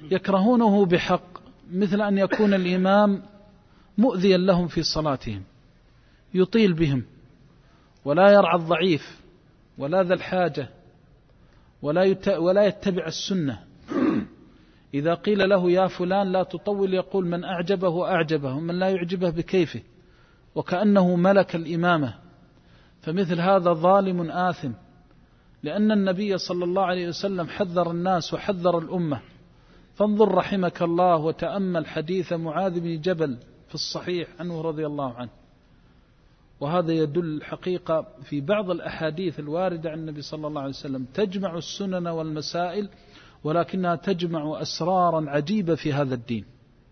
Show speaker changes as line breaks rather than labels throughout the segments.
يكرهونه بحق، مثل أن يكون الإمام مؤذيا لهم في صلاتهم، يطيل بهم ولا يرعى الضعيف ولا ذا الحاجة ولا يتبع السنة. إذا قيل له يا فلان لا تطول يقول من أعجبه أعجبه ومن لا يعجبه بكيفه، وكأنه ملك الإمامة. فمثل هذا ظالم آثم، لأن النبي صلى الله عليه وسلم حذر الناس وحذر الأمة. فانظر رحمك الله وتأمل حديث معاذ بن جبل في الصحيح عنه رضي الله عنه، وهذا يدل الحقيقة في بعض الأحاديث الواردة عن النبي صلى الله عليه وسلم تجمع السنن والمسائل، ولكنها تجمع أسرارا عجيبة في هذا الدين.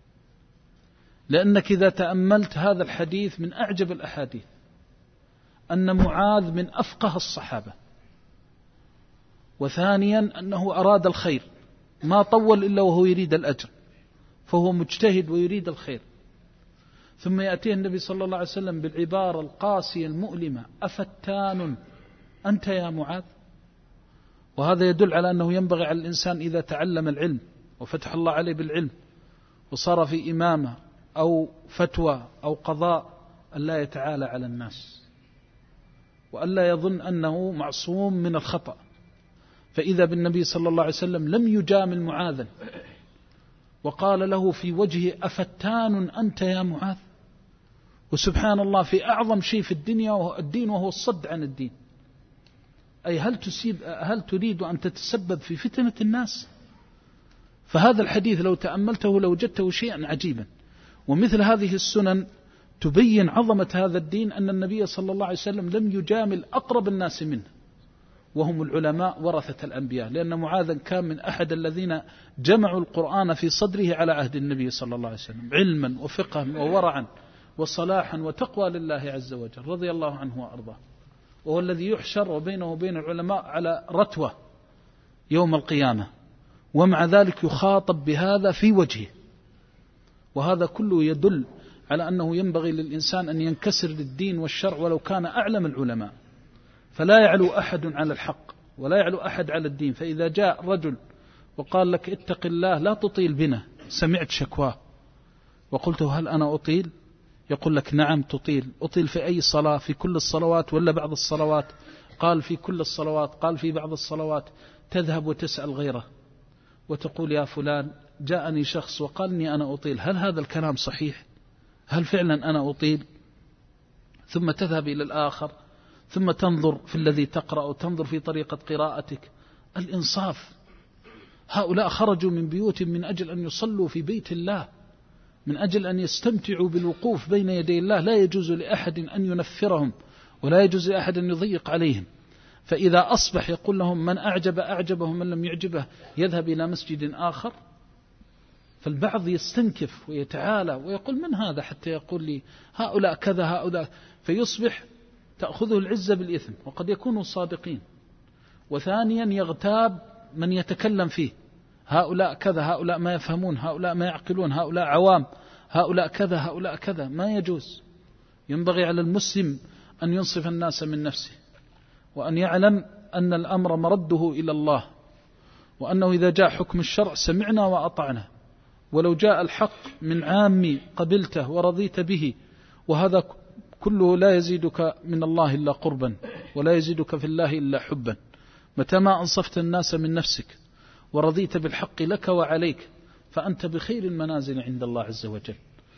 لأنك إذا تأملت هذا الحديث من أعجب الأحاديث، أن معاذ من أفقه الصحابة، وثانيا أنه أراد الخير، ما طول إلا وهو يريد الأجر، فهو مجتهد ويريد الخير. ثم يأتيه النبي صلى الله عليه وسلم بالعبارة القاسية المؤلمة: أفتان أنت يا معاذ؟ وهذا يدل على أنه ينبغي على الإنسان إذا تعلم العلم وفتح الله عليه بالعلم وصار في إمامة أو فتوى أو قضاء أن لا يتعالى على الناس، وأن لا يظن أنه معصوم من الخطأ. فإذا بالنبي صلى الله عليه وسلم لم يجامل معاذا، وقال له في وجهه: أفتان أنت يا معاذ؟ وسبحان الله، في أعظم شيء في الدنيا وهو الدين، وهو الصد عن الدين. أي هل تريد أن تتسبب في فتنة الناس؟ فهذا الحديث لو تأملته لوجدته شيئا عجيبا. ومثل هذه السنن تبين عظمة هذا الدين، أن النبي صلى الله عليه وسلم لم يجامل أقرب الناس منه، وهم العلماء ورثة الأنبياء، لأن معاذا كان من أحد الذين جمعوا القرآن في صدره على عهد النبي صلى الله عليه وسلم، علما وفقها وورعا وصلاحا وتقوى لله عز وجل، رضي الله عنه وأرضاه. وهو الذي يحشر وبينه وبين العلماء على رتوة يوم القيامة، ومع ذلك يخاطب بهذا في وجهه. وهذا كله يدل على أنه ينبغي للإنسان أن ينكسر للدين والشرع ولو كان أعلم العلماء، فلا يعلو أحد على الحق ولا يعلو أحد على الدين. فإذا جاء رجل وقال لك اتق الله لا تطيل بنا، سمعت شكواه وقلت هل أنا أطيل؟ يقول لك نعم تطيل. أطيل في أي صلاة؟ في كل الصلوات ولا بعض الصلوات؟ قال في كل الصلوات. قال في بعض الصلوات. تذهب وتسأل غيره وتقول يا فلان جاءني شخص وقال إني أنا أطيل، هل هذا الكلام صحيح؟ هل فعلا أنا أطيل؟ ثم تذهب إلى الآخر، ثم تنظر في الذي تقرأ وتنظر في طريقة قراءتك. الإنصاف. هؤلاء خرجوا من بيوتهم من أجل أن يصلوا في بيت الله، من أجل أن يستمتعوا بالوقوف بين يدي الله. لا يجوز لأحد أن ينفرهم، ولا يجوز لأحد أن يضيق عليهم. فإذا أصبح يقول لهم من أعجب أعجبه، من لم يعجبه يذهب إلى مسجد آخر. فالبعض يستنكف ويتعالى ويقول من هذا حتى يقول لي هؤلاء كذا هؤلاء، فيصبح تأخذه العزة بالإثم، وقد يكونوا صادقين. وثانيا يغتاب من يتكلم فيه، هؤلاء كذا، هؤلاء ما يفهمون، هؤلاء ما يعقلون، هؤلاء عوام، هؤلاء كذا، هؤلاء كذا. ما يجوز. ينبغي على المسلم أن ينصف الناس من نفسه، وأن يعلم أن الأمر مرده إلى الله، وأنه إذا جاء حكم الشرع سمعنا وأطعنا، ولو جاء الحق من عامي قبلته ورضيت به. وهذا كله لا يزيدك من الله إلا قربا، ولا يزيدك في الله إلا حبا. متى ما أنصفت الناس من نفسك ورضيت بالحق لك وعليك، فأنت بخير المنازل عند الله عز وجل.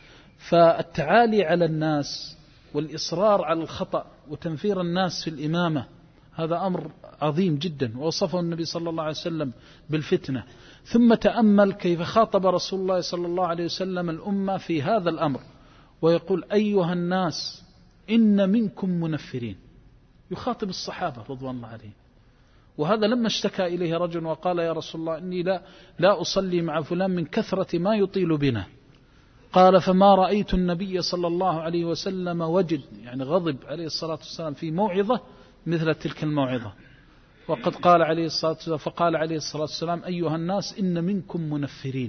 فالتعالي على الناس والإصرار على الخطأ وتنفير الناس في الإمامة هذا أمر عظيم جدا، ووصفه النبي صلى الله عليه وسلم بالفتنة. ثم تأمل كيف خاطب رسول الله صلى الله عليه وسلم الأمة في هذا الأمر، ويقول أيها الناس إن منكم منفرين. يخاطب الصحابة رضوان الله عليهم. وهذا لما اشتكى إليه رجل وقال يا رسول الله إني لا أصلي مع فلان من كثرة ما يطيل بنا، قال فما رأيت النبي صلى الله عليه وسلم وجد، يعني غضب عليه الصلاة والسلام في موعظة مثل تلك الموعظة. وقد قال عليه الصلاة والسلام، فقال عليه الصلاة والسلام أيها الناس إن منكم منفرين.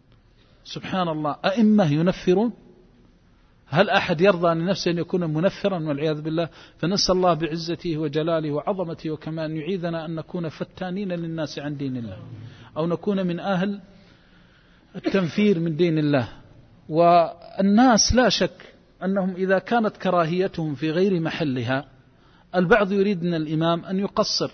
سبحان الله، أئمة ينفرون؟ هل أحد يرضى عن نفسه أن يكون منفرا والعياذ بالله؟ فنسأل الله بعزته وجلاله وعظمته وكمان يعيذنا أن نكون فتانين للناس عن دين الله، أو نكون من أهل التنفير من دين الله. والناس لا شك أنهم إذا كانت كراهيتهم في غير محلها، البعض يريد من الإمام أن يقصر،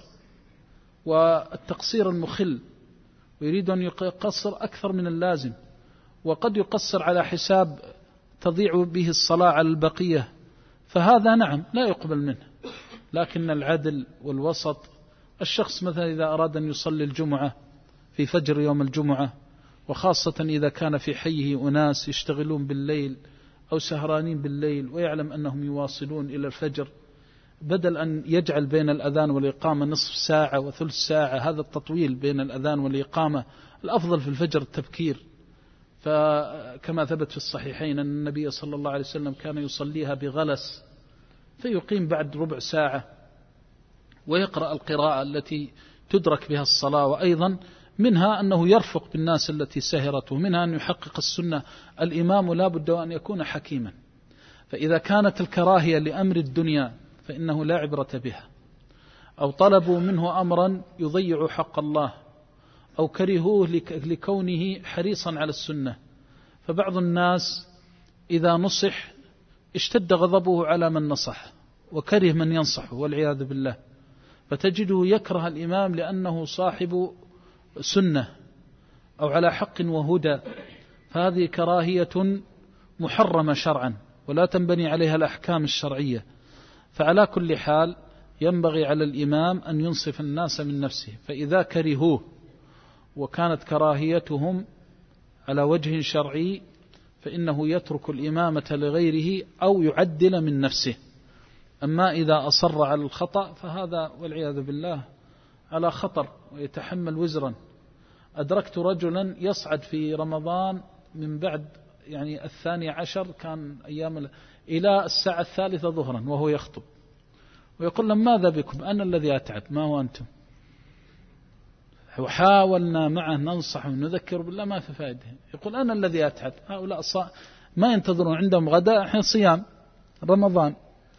والتقصير المخل، ويريد أن يقصر أكثر من اللازم، وقد يقصر على حساب تضيع به الصلاة على البقية، فهذا نعم لا يقبل منه. لكن العدل والوسط، الشخص مثلا إذا أراد أن يصلي الجمعة في فجر يوم الجمعة، وخاصة إذا كان في حيه أناس يشتغلون بالليل أو سهرانين بالليل ويعلم أنهم يواصلون إلى الفجر، بدل أن يجعل بين الأذان والإقامة نصف ساعة وثلث ساعة، هذا التطويل بين الأذان والإقامة، الأفضل في الفجر التبكير. فكما ثبت في الصحيحين أن النبي صلى الله عليه وسلم كان يصليها بغلس، فيقيم بعد ربع ساعة ويقرأ القراءة التي تدرك بها الصلاة. وأيضا منها أنه يرفق بالناس التي سهرت، ومنها أن يحقق السنة. الإمام لا بد أن يكون حكيما، فإذا كانت الكراهية لأمر الدنيا فإنه لا عبرة بها، أو طلبوا منه أمرا يضيع حق الله، أو كرهوه لكونه حريصا على السنة. فبعض الناس إذا نصح اشتد غضبه على من نصح وكره من ينصحه والعياذ بالله، فتجده يكره الإمام لأنه صاحب سنة أو على حق وهدى، فهذه كراهية محرمة شرعا ولا تنبني عليها الأحكام الشرعية. فعلى كل حال ينبغي على الإمام أن ينصف الناس من نفسه، فإذا كرهوه وكانت كراهيتهم على وجه شرعي فإنه يترك الإمامة لغيره أو يعدل من نفسه. أما إذا أصر على الخطأ فهذا والعياذ بالله على خطر ويتحمل وزرا. أدركت رجلا يصعد في رمضان من بعد 12 كان أيام إلى 3:00 ظهرا وهو يخطب، ويقول لهم ماذا بكم؟ أنا الذي أتعب ما هو أنتم. وحاولنا معه ننصح ونذكر بالله ما في فائدة. يقول أنا الذي أتعب، هؤلاء ما ينتظرون، عندهم غداء، الحين صيام رمضان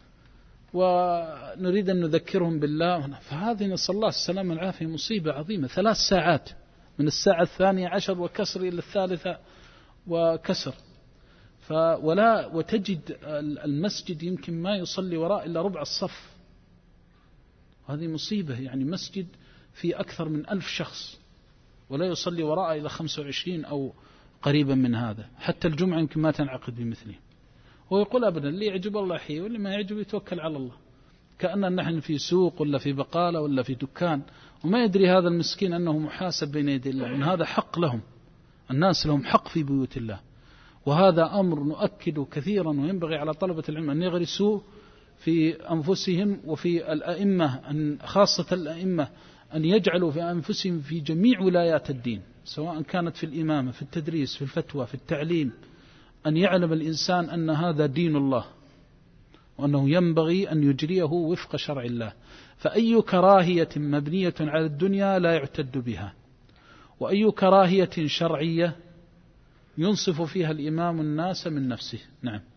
ونريد أن نذكرهم بالله. فهذه نسأل الله السلامة والعافية مصيبة عظيمة. 3 ساعات من 12:00 وكسر إلى 3 وكسر. وتجد المسجد يمكن ما يصلي وراء إلا ربع الصف. هذه مصيبة، مسجد في أكثر من 1000 شخص ولا يصلي وراء إلى 25 أو قريبا من هذا. حتى الجمعة يمكن ما تنعقد بمثله. هو يقول أبدا اللي يعجب الله يحييه واللي ما يعجب يتوكل على الله، كأننا نحن في سوق ولا في بقالة ولا في دكان، وما يدري هذا المسكين أنه محاسب بين يدي الله، وأن هذا حق لهم. الناس لهم حق في بيوت الله، وهذا أمر نؤكد كثيرا، وينبغي على طلبة العلم أن يغرسوا في أنفسهم وفي الأئمة، خاصة الأئمة، أن يجعلوا في أنفسهم في جميع ولايات الدين، سواء كانت في الإمامة، في التدريس، في الفتوى، في التعليم، أن يعلم الإنسان أن هذا دين الله، وأنه ينبغي أن يجريه وفق شرع الله. فأي كراهية مبنية على الدنيا لا يعتد بها، وأي كراهية شرعية ينصف فيها الإمام الناس من نفسه. نعم.